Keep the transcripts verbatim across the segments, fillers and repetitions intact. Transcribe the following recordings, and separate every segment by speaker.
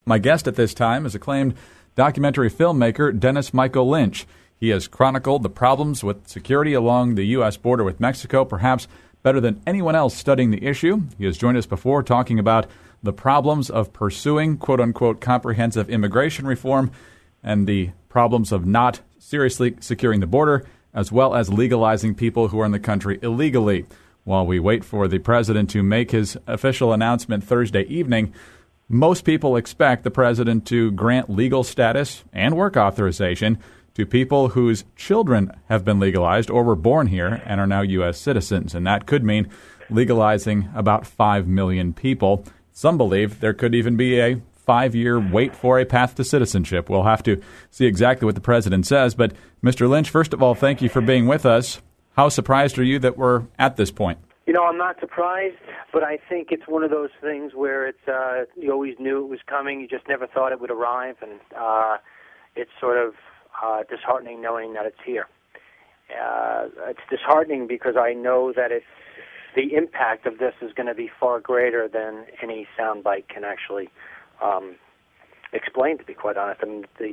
Speaker 1: My guest at this time is acclaimed documentary filmmaker Dennis Michael Lynch. He has chronicled the problems with security along the U S border with Mexico, perhaps better than anyone else studying the issue. He has joined us before talking about the problems of pursuing quote-unquote comprehensive immigration reform and the problems of not seriously securing the border, as well as legalizing people who are in the country illegally. While we wait for the president to make his official announcement Thursday evening, most people expect the president to grant legal status and work authorization to people whose children have been legalized or were born here and are now U S citizens. And that could mean legalizing about five million people. Some believe there could even be a five-year wait for a path to citizenship. We'll have to see exactly what the president says. But, Mister Lynch, first of all, thank you for being with us. How surprised are you that we're at this point?
Speaker 2: You know, I'm not surprised, but I think it's one of those things where it's uh, you always knew it was coming. You just never thought it would arrive, and uh, it's sort of uh, disheartening knowing that it's here. Uh, it's disheartening because I know that it's, the impact of this is going to be far greater than any soundbite can actually um, explain, to be quite honest. I mean, the,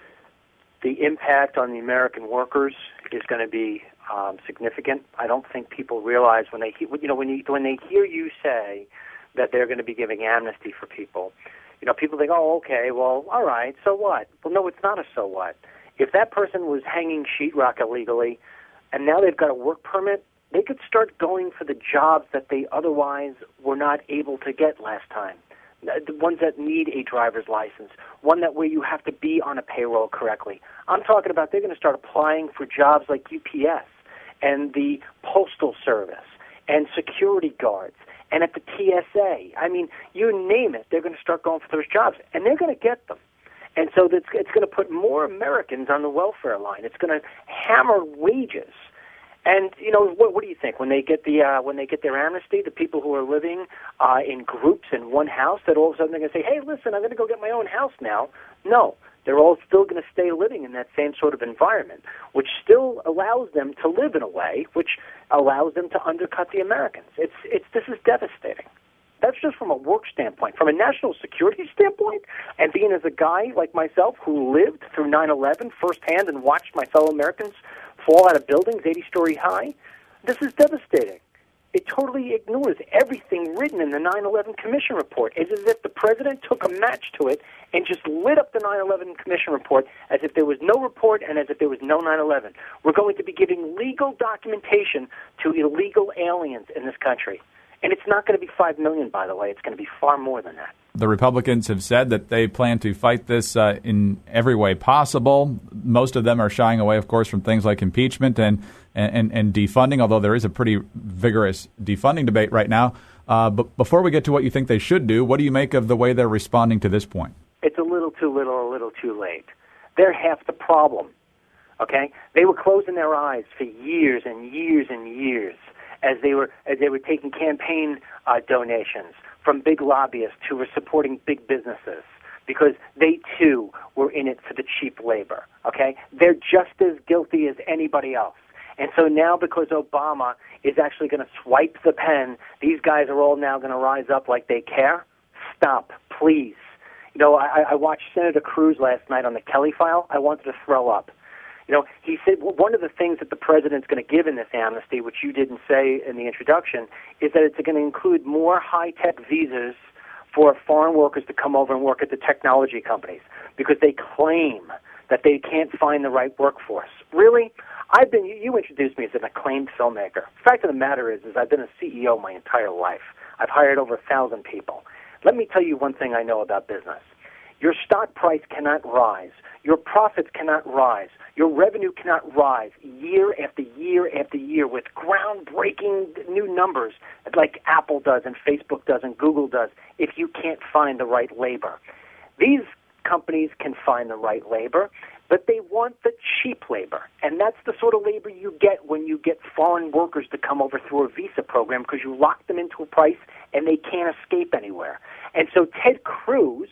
Speaker 2: the impact on the American workers is going to be um, significant. I don't think people realize when they, you know, when you, when they hear you say that they're going to be giving amnesty for people, you know, people think, oh, okay, well, all right, so what? Well, no, it's not a so what. If that person was hanging sheetrock illegally and now they've got a work permit, they could start going for the jobs that they otherwise were not able to get last time. The ones that need a driver's license, one that where you have to be on a payroll correctly. I'm talking about they're going to start applying for jobs like U P S and the Postal Service and security guards and at the T S A. I mean, you name it, they're going to start going for those jobs, and they're going to get them. And so that's, it's going to put more Americans on the welfare line. It's going to hammer wages. And you know, what, what do you think when they get the uh, when they get their amnesty? The people who are living uh, in groups in one house, that all of a sudden they're going to say, "Hey, listen, I'm going to go get my own house now." No, they're all still going to stay living in that same sort of environment, which still allows them to live in a way which allows them to undercut the Americans. It's it's this is devastating. That's just from a work standpoint. From a national security standpoint, and being as a guy like myself who lived through nine eleven firsthand and watched my fellow Americans fall out of buildings eighty-story high, this is devastating. It totally ignores everything written in the nine eleven Commission report. It's as if the president took a match to it and just lit up the nine eleven Commission report as if there was no report and as if there was no nine eleven. We're going to be giving legal documentation to illegal aliens in this country. And it's not going to be five million, by the way. It's going to be far more than that.
Speaker 1: The Republicans have said that they plan to fight this uh, in every way possible. Most of them are shying away, of course, from things like impeachment and, and, and defunding, although there is a pretty vigorous defunding debate right now. Uh, but before we get to what you think they should do, what do you make of the way they're responding to this point?
Speaker 2: It's a little too little, a little too late. They're half the problem, okay? They were closing their eyes for years and years and years as they were as they were taking campaign uh, donations from big lobbyists who were supporting big businesses because they, too, were in it for the cheap labor, okay? They're just as guilty as anybody else. And so now because Obama is actually going to swipe the pen, these guys are all now going to rise up like they care? Stop, please. You know, I, I watched Senator Cruz last night on the Kelly File. I wanted to throw up. You know, he said well, one of the things that the president's going to give in this amnesty, which you didn't say in the introduction, is that it's going to include more high-tech visas for foreign workers to come over and work at the technology companies because they claim that they can't find the right workforce. Really? I've been, you introduced me as an acclaimed filmmaker. The fact of the matter is, is I've been a C E O my entire life. I've hired over a thousand people. Let me tell you one thing I know about business. Your stock price cannot rise. Your profits cannot rise. Your revenue cannot rise year after year after year with groundbreaking new numbers like Apple does and Facebook does and Google does if you can't find the right labor. These companies can find the right labor, but they want the cheap labor. And that's the sort of labor you get when you get foreign workers to come over through a visa program because you lock them into a price and they can't escape anywhere. And so Ted Cruz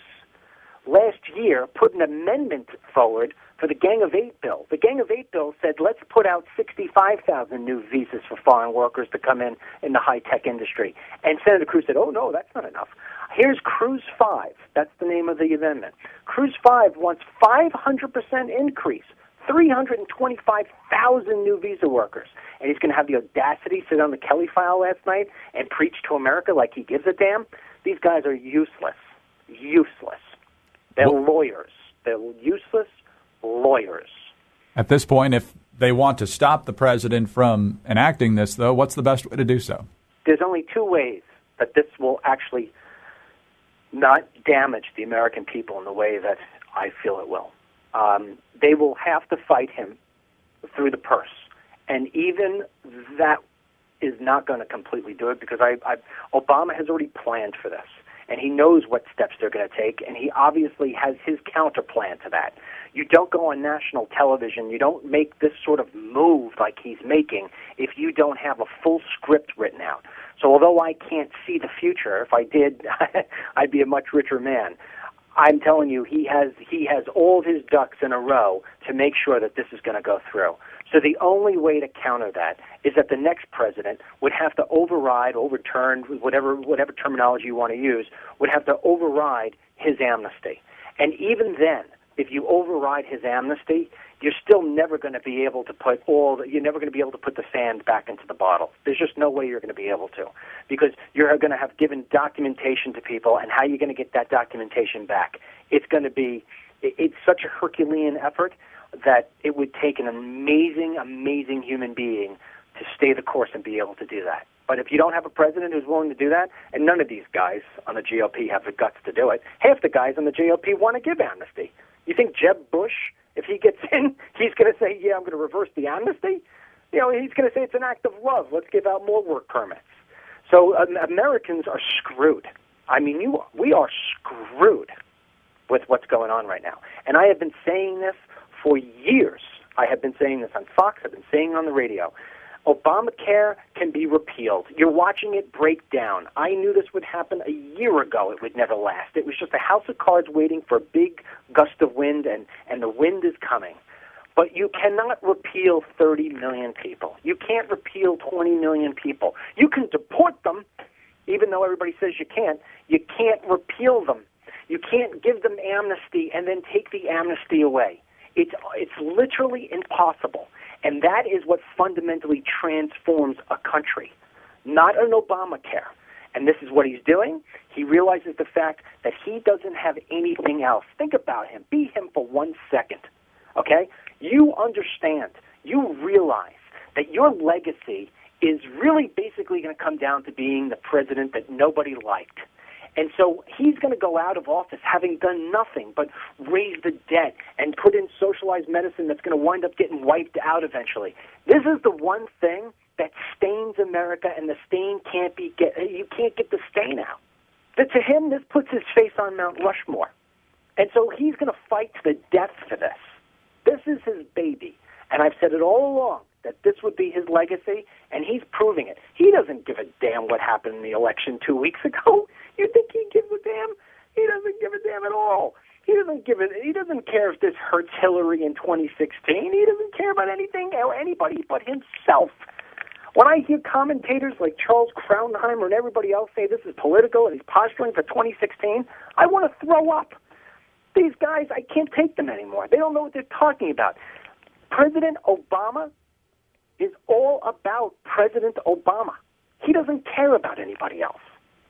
Speaker 2: last year put an amendment forward for the Gang of Eight bill. The Gang of Eight bill said, let's put out sixty-five thousand new visas for foreign workers to come in in the high-tech industry. And Senator Cruz said, oh, no, that's not enough. Here's Cruz five. That's the name of the amendment. Cruz five wants five hundred percent increase, three hundred twenty-five thousand new visa workers. And he's going to have the audacity to sit on the Kelly file last night and preach to America like he gives a damn. These guys are useless. Useless. They're well, lawyers. They're useless lawyers.
Speaker 1: At this point, if they want to stop the president from enacting this, though, what's the best way to do so?
Speaker 2: There's only two ways that this will actually not damage the American people in the way that I feel it will. Um, they will have to fight him through the purse. And even that is not going to completely do it because I, I, Obama has already planned for this. And he knows what steps they're going to take, and he obviously has his counter plan to that. You don't go on national television, you don't make this sort of move like he's making if you don't have a full script written out. So although I can't see the future, if I did, I'd be a much richer man. I'm telling you, he has he has all of his ducks in a row to make sure that this is going to go through. So the only way to counter that is that the next president would have to override, overturn, whatever whatever terminology you want to use, would have to override his amnesty. And even then, if you override his amnesty, you're still never going to be able to put all the, you're never going to be able to put the sand back into the bottle. There's just no way you're going to be able to, because you're going to have given documentation to people, and how you're going to get that documentation back. It's going to be, it's such a Herculean effort that it would take an amazing, amazing human being to stay the course and be able to do that. But if you don't have a president who's willing to do that, and none of these guys on the G O P have the guts to do it, half the guys on the G O P want to give amnesty. You think Jeb Bush, if he gets in, he's going to say, yeah, I'm going to reverse the amnesty? You know, he's going to say it's an act of love. Let's give out more work permits. So um, Americans are screwed. I mean, you, we are screwed with what's going on right now. And I have been saying this for years. I have been saying this on Fox. I've been saying it on the radio. Obamacare can be repealed. You're watching it break down. I knew this would happen a year ago. It would never last. It was just a house of cards waiting for a big gust of wind, and, and the wind is coming. But you cannot repeal thirty million people. You can't repeal twenty million people. You can deport them, even though everybody says you can't. You can't repeal them. You can't give them amnesty and then take the amnesty away. It's, it's literally impossible. And that is what fundamentally transforms a country, not an Obamacare. And this is what he's doing. He realizes the fact that he doesn't have anything else. Think about him. Be him for one second, okay? You understand, you realize that your legacy is really basically going to come down to being the president that nobody liked. And so he's going to go out of office having done nothing but raise the debt and put in socialized medicine that's going to wind up getting wiped out eventually. This is the one thing that stains America, and the stain can't be get. You can't get the stain out. But to him, this puts his face on Mount Rushmore. And so he's going to fight to the death for this. This is his baby. And I've said it all along that this would be his legacy, and he's proving it. He doesn't give a damn what happened in the election two weeks ago. You think he gives a damn? He doesn't give a damn at all. He doesn't give it. He doesn't care if this hurts Hillary in twenty sixteen. He doesn't care about anything or anybody but himself. When I hear commentators like Charles Kraunheimer and everybody else say this is political and he's posturing for twenty sixteen, I want to throw up. These guys, I can't take them anymore. They don't know what they're talking about. President Obama is all about President Obama. He doesn't care about anybody else.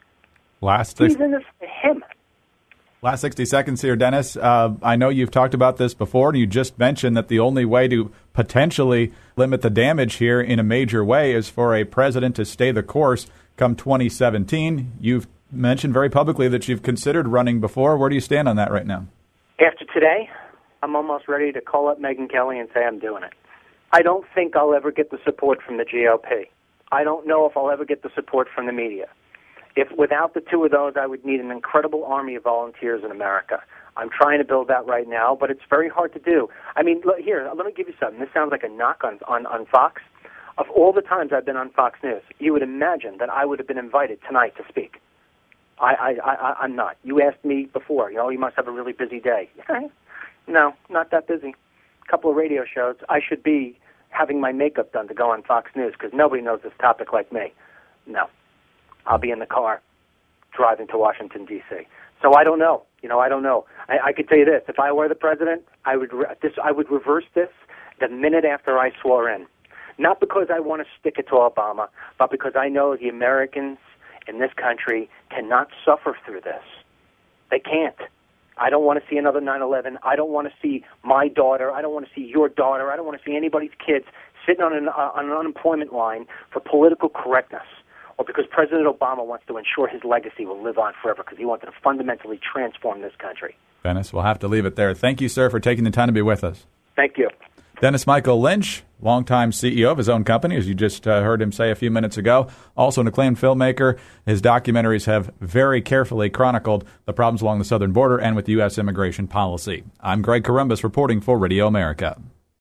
Speaker 1: Last
Speaker 2: He's in this for him.
Speaker 1: Last sixty seconds here, Dennis. Uh, I know you've talked about this before, and you just mentioned that the only way to potentially limit the damage here in a major way is for a president to stay the course come twenty seventeen. You've mentioned very publicly that you've considered running before. Where do you stand on that right now?
Speaker 2: After today, I'm almost ready to call up Megyn Kelly and say I'm doing it. I don't think I'll ever get the support from the G O P. I don't know if I'll ever get the support from the media. If without the two of those, I would need an incredible army of volunteers in America. I'm trying to build that right now, but it's very hard to do. I mean, look, here, let me give you something. This sounds like a knock on, on, on Fox. Of all the times I've been on Fox News, you would imagine that I would have been invited tonight to speak. I, I, I, I'm not. You asked me before, you know, you must have a really busy day. No, not that busy. A couple of radio shows. I should be having my makeup done to go on Fox News because nobody knows this topic like me. No. I'll be in the car driving to Washington, D C So I don't know. You know, I don't know. I, I could tell you this. If I were the president, I would re- this. I would reverse this the minute after I swore in. Not because I want to stick it to Obama, but because I know the Americans in this country cannot suffer through this. They can't. I don't want to see another nine eleven. I don't want to see my daughter. I don't want to see your daughter. I don't want to see anybody's kids sitting on an, uh, on an unemployment line for political correctness, or because President Obama wants to ensure his legacy will live on forever because he wanted to fundamentally transform this country.
Speaker 1: Dennis, we'll have to leave it there. Thank you, sir, for taking the time to be with us.
Speaker 2: Thank you.
Speaker 1: Dennis Michael Lynch, longtime C E O of his own company, as you just uh, heard him say a few minutes ago. Also an acclaimed filmmaker. His documentaries have very carefully chronicled the problems along the southern border and with U S immigration policy. I'm Greg Corombos reporting for Radio America.